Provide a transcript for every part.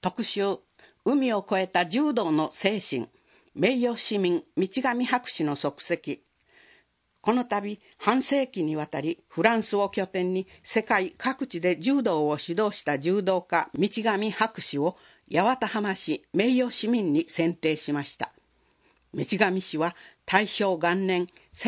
特集、海を越えた柔道の精神、名誉市民道上博士の足跡。この度、半世紀にわたりフランスを拠点に世界各地で柔道を指導した柔道家道上博士を八幡浜市名誉市民に選定しました。道上氏は大正元年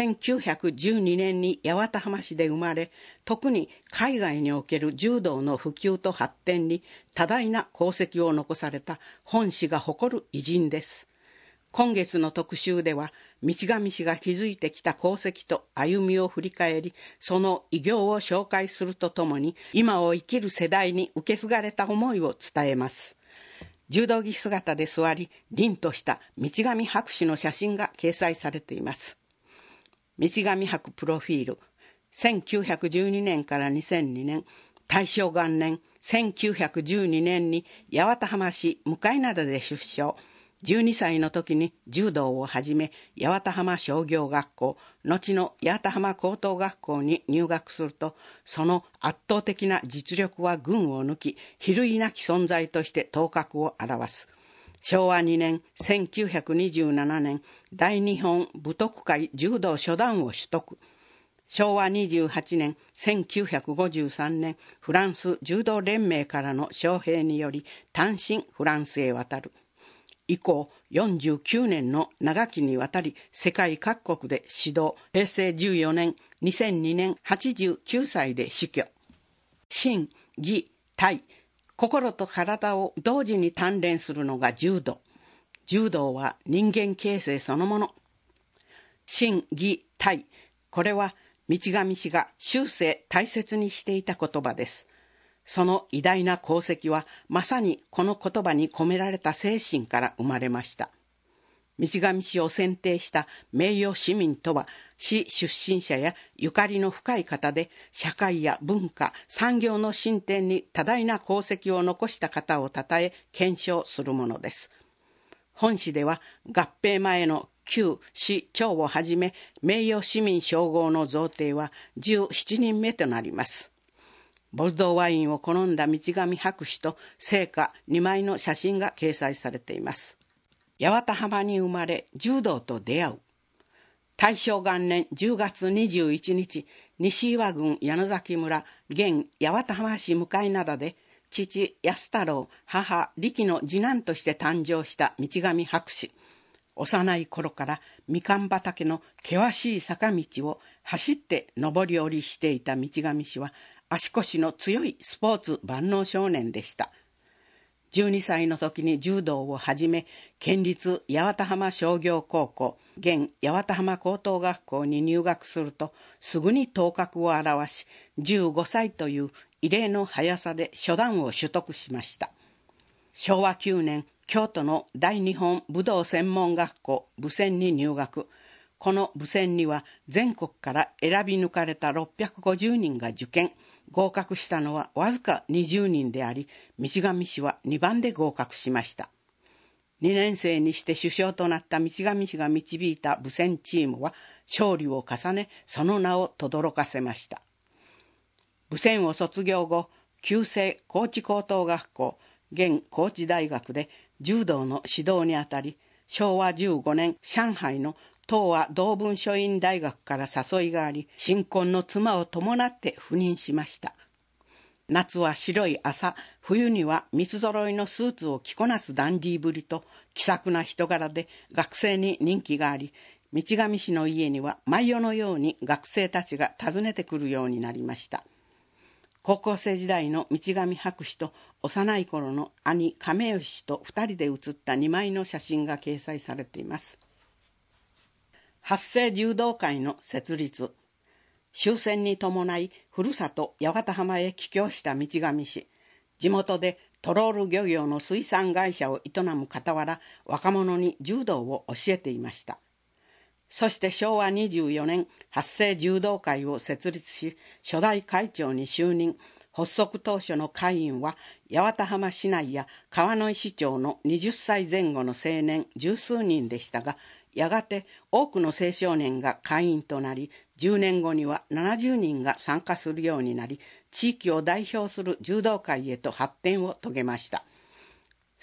1912年に八幡浜市で生まれ、特に海外における柔道の普及と発展に多大な功績を残された本市が誇る偉人です。今月の特集では、道上氏が築いてきた功績と歩みを振り返り、その偉業を紹介するとともに、今を生きる世代に受け継がれた思いを伝えます。柔道着姿で座り、凛とした道上博士の写真が掲載されています。道上博プロフィール、1912年から2002年、大正元年1912年に八幡浜市向灘で出生。12歳の時に柔道を始め、八幡浜商業学校、後の八幡浜高等学校に入学すると、その圧倒的な実力は群を抜き、比類なき存在として頭角を現す。昭和2年1927年、大日本武徳会柔道初段を取得。昭和28年1953年、フランス柔道連盟からの招聘により単身フランスへ渡る。以降49年の長きにわたり世界各国で指導。平成14年2002年89歳で死去。心、技、体、心と体を同時に鍛錬するのが柔道。柔道は人間形成そのもの。心、技、体、これは道上氏が終生大切にしていた言葉です。その偉大な功績はまさにこの言葉に込められた精神から生まれました。道上氏を選定した名誉市民とは、市出身者やゆかりの深い方で、社会や文化、産業の進展に多大な功績を残した方を称え顕彰するものです。本市では合併前の旧市長をはじめ、名誉市民称号の贈呈は17人目となります。ボルドーワインを好んだ道上博士と生家2枚の写真が掲載されています。八幡浜に生まれ柔道と出会う。大正元年10月21日、西岩郡矢野崎村、現八幡浜市向灘で、父安太郎、母力の次男として誕生した道上博士。幼い頃からみかん畑の険しい坂道を走って上り下りしていた道上氏は、足腰の強いスポーツ万能少年でした。12歳の時に柔道を始め、県立八幡浜商業高校、現八幡浜高等学校に入学すると、すぐに頭角を現し、15歳という異例の速さで初段を取得しました。昭和9年、京都の大日本武道専門学校武専に入学。この武専には全国から選び抜かれた650人が受験。合格したのはわずか20人であり、道上氏は2番で合格しました。2年生にして首相となった道上氏が導いた武専チームは勝利を重ね、その名を轟かせました。武専を卒業後、旧制高知高等学校、現高知大学で柔道の指導にあたり、昭和15年上海の東亜同文書院大学から誘いがあり、新婚の妻を伴って赴任しました。夏は白い麻、冬には三つ揃いのスーツを着こなすダンディーぶりと気さくな人柄で学生に人気があり、道上氏の家には毎夜のように学生たちが訪ねてくるようになりました。高校生時代の道上博士と幼い頃の兄亀吉氏と2人で写った2枚の写真が掲載されています。発生柔道会の設立。終戦に伴いふるさと八幡浜へ帰郷した道上氏。地元でトロール漁業の水産会社を営む傍ら、若者に柔道を教えていました。そして昭和24年、発生柔道会を設立し、初代会長に就任。発足当初の会員は、八幡浜市内や川之井市町の20歳前後の青年十数人でしたが、やがて多くの青少年が会員となり、10年後には70人が参加するようになり、地域を代表する柔道会へと発展を遂げました。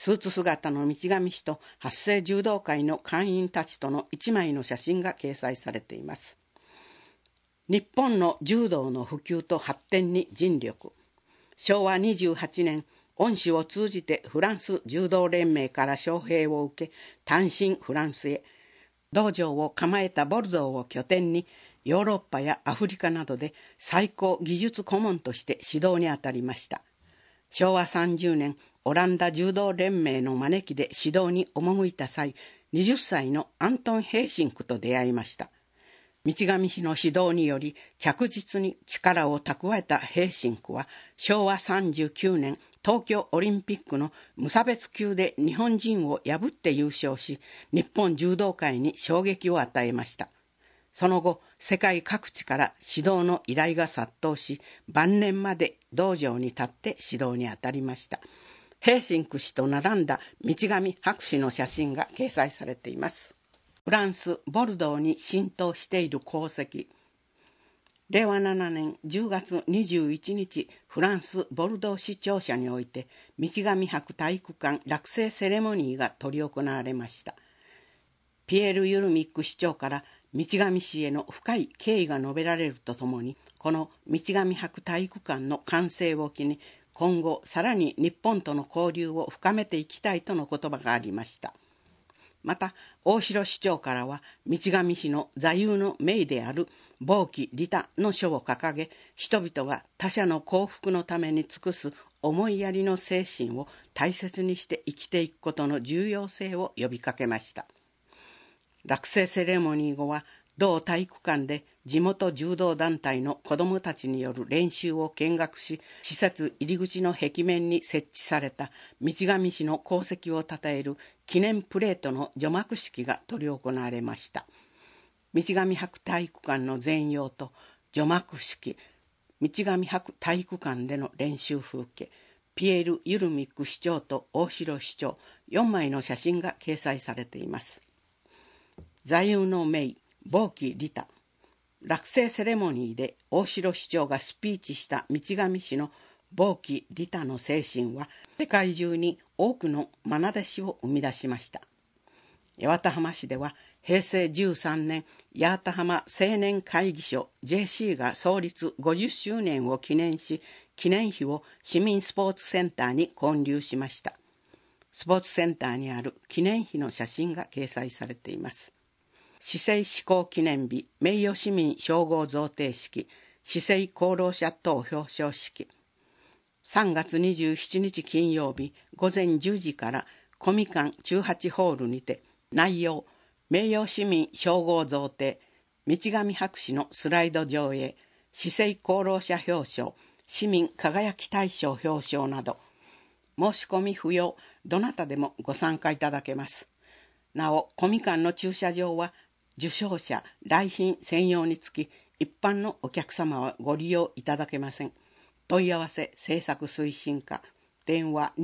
スーツ姿の道上氏と発生柔道会の会員たちとの一枚の写真が掲載されています。日本の柔道の普及と発展に尽力。昭和28年、恩師を通じてフランス柔道連盟から招聘を受け、単身フランスへ。道場を構えたボルドーを拠点に、ヨーロッパやアフリカなどで最高技術顧問として指導にあたりました。昭和30年、オランダ柔道連盟の招きで指導に赴いた際、20歳のアントン・ヘーシンクと出会いました。道上氏の指導により着実に力を蓄えたヘーシンクは、昭和39年東京オリンピックの無差別級で日本人を破って優勝し、日本柔道界に衝撃を与えました。その後、世界各地から指導の依頼が殺到し、晩年まで道場に立って指導にあたりました。ヘーシンク氏と並んだ道上博士の写真が掲載されています。フランス・ボルドーに浸透している功績。令和7年10月21日、フランス・ボルドー市庁舎において、道上博体育館落成セレモニーが執り行われました。ピエール・ユルミック市長から道上氏への深い敬意が述べられるとともに、この道上博体育館の完成を機に、今後さらに日本との交流を深めていきたいとの言葉がありました。また、大城市長からは、道上氏の座右の銘である防己利他の書を掲げ、人々が他者の幸福のために尽くす思いやりの精神を大切にして生きていくことの重要性を呼びかけました。落成セレモニー後は、同体育館で地元柔道団体の子どもたちによる練習を見学し、施設入り口の壁面に設置された道上氏の功績をたたえる記念プレートの除幕式が執り行われました。道上博体育館の全容と除幕式、道上博体育館での練習風景、ピエール・ユルミック市長と大城市長、4枚の写真が掲載されています。座右の銘、防己利他。落成セレモニーで大城市長がスピーチした道上氏の防己利他の精神は、世界中に多くの愛弟子を生み出しました。八幡浜市では平成13年、八幡浜青年会議所 JC が創立50周年を記念し、記念碑を市民スポーツセンターに建立しました。スポーツセンターにある記念碑の写真が掲載されています。市政施行記念日名誉市民称号贈呈式、市政功労者等表彰式。3月27日金曜日午前10時からコミ館中8ホールにて、内容、名誉市民称号贈呈、道上博士のスライド上映、市政功労者表彰、市民輝き大賞表彰など、申し込み不要、どなたでもご参加いただけます。なお、コミ館の駐車場は受賞者来賓専用につき、一般のお客様はご利用いただけません。問い合わせ制作推進課、電話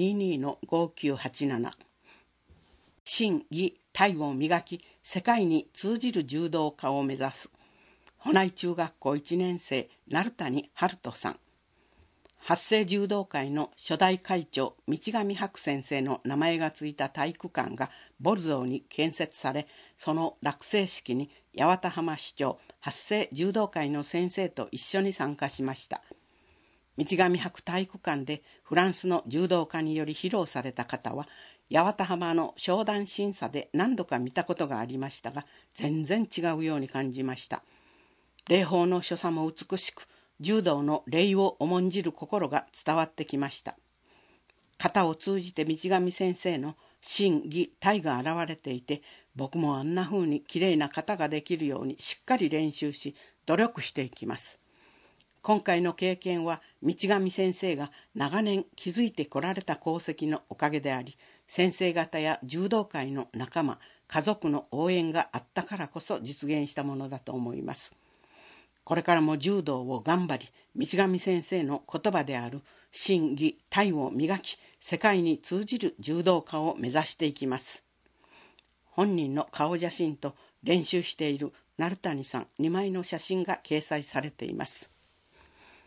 22-5987。 心技体を磨き、世界に通じる柔道家を目指す保内中学校1年生成谷春人さん。発生柔道会の初代会長道上博先生の名前がついた体育館がボルドーに建設され、その落成式に八幡浜市長発生柔道会の先生と一緒に参加しました。道上博体育館でフランスの柔道家により披露された方は、八幡浜の商談審査で何度か見たことがありましたが、全然違うように感じました。礼法の所作も美しく、柔道の礼を重んじる心が伝わってきました。型を通じて道上先生の心技体が現れていて、僕もあんな風にきれいな型ができるようにしっかり練習し、努力していきます。今回の経験は道上先生が長年築いてこられた功績のおかげであり、先生方や柔道界の仲間、家族の応援があったからこそ実現したものだと思います。これからも柔道を頑張り、道上先生の言葉である心技体を磨き、世界に通じる柔道家を目指していきます。本人の顔写真と練習している成谷さん2枚の写真が掲載されています。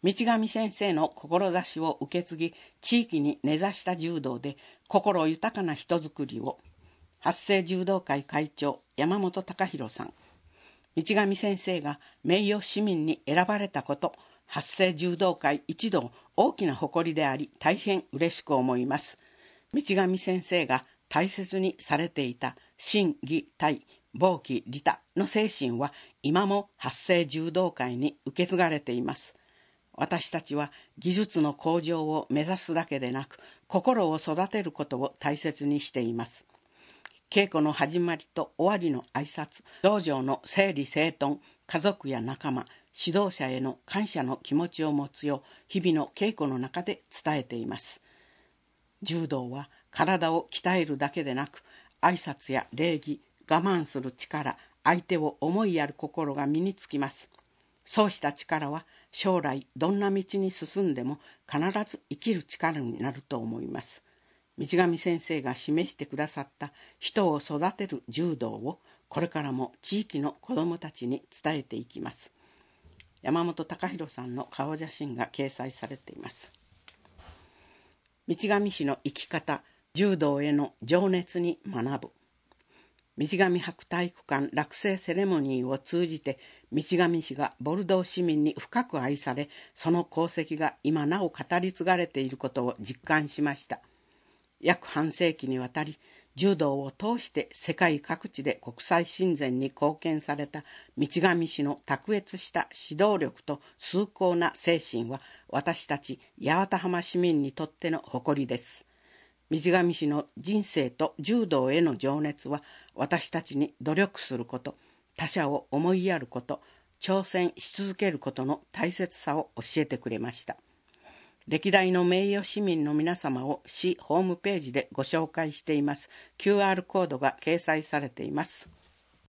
道上先生の志を受け継ぎ、地域に根ざした柔道で心豊かな人づくりを、発生柔道会会長山本隆弘さん。道上先生が名誉市民に選ばれたこと、発生柔道会一同大きな誇りであり、大変嬉しく思います。道上先生が大切にされていた心技体防気利他の精神は今も発生柔道会に受け継がれています。私たちは技術の向上を目指すだけでなく、心を育てることを大切にしています。稽古の始まりと終わりの挨拶、道場の整理整頓、家族や仲間、指導者への感謝の気持ちを持つよう日々の稽古の中で伝えています。柔道は体を鍛えるだけでなく、挨拶や礼儀、我慢する力、相手を思いやる心が身につきます。そうした力は将来どんな道に進んでも必ず生きる力になると思います。道上先生が示してくださった人を育てる柔道をこれからも地域の子どもたちに伝えていきます。山本隆弘さんの顔写真が掲載されています。道上氏の生き方、柔道への情熱に学ぶ。道上博体育館落成セレモニーを通じて、道上氏がボルドー市民に深く愛され、その功績が今なお語り継がれていることを実感しました。約半世紀にわたり、柔道を通して世界各地で国際親善に貢献された道上氏の卓越した指導力と崇高な精神は、私たち八幡浜市民にとっての誇りです。道上氏の人生と柔道への情熱は、私たちに努力すること、他者を思いやること、挑戦し続けることの大切さを教えてくれました。歴代の名誉市民の皆様を市ホームページでご紹介しています。QR コードが掲載されています。